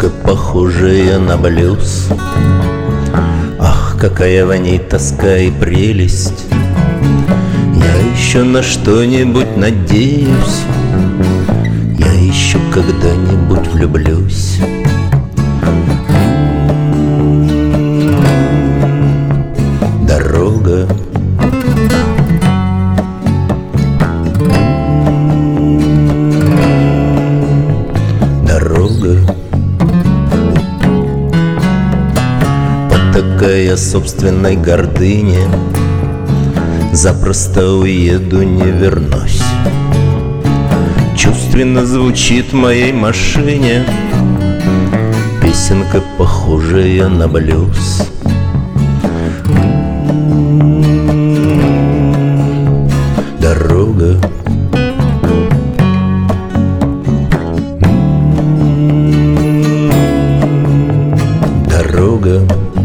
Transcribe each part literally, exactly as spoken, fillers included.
Песенка, похожая на блюз. Ах, какая в ней тоска и прелесть! Я еще на что-нибудь надеюсь, я еще когда-нибудь влюблюсь. Дорога, дорога, потакая собственной гордыне, запросто уеду, не вернусь. Чувственно звучит в моей машине песенка, похожая на блюз. Дорога, дорога,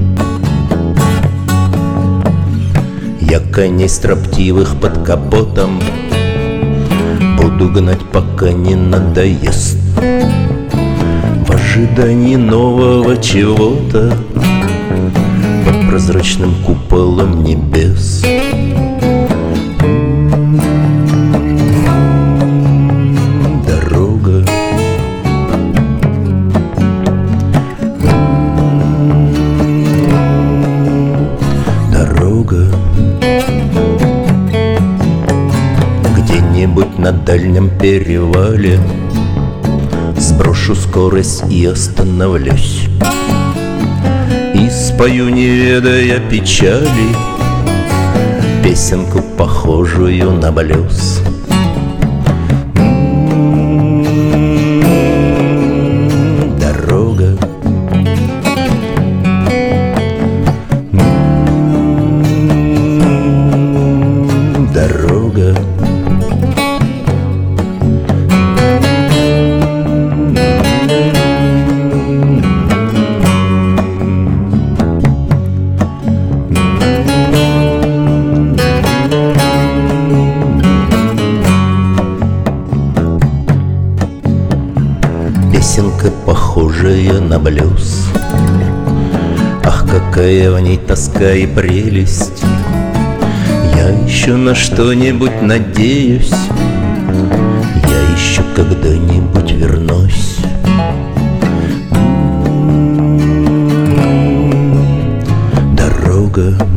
я коней строптивых под капотом буду гнать, пока не надоест, в ожидании нового чего-то под прозрачным куполом небес. Дорога, дорога, где-нибудь на дальнем перевале сброшу скорость и остановлюсь, и спою, не ведая печали, песенку, похожую на блюз. Дорога, дорога, песенка, похожая на блюз. Ах, какая в ней тоска и прелесть! Я еще на что-нибудь надеюсь, я еще когда-нибудь вернусь. Дорога,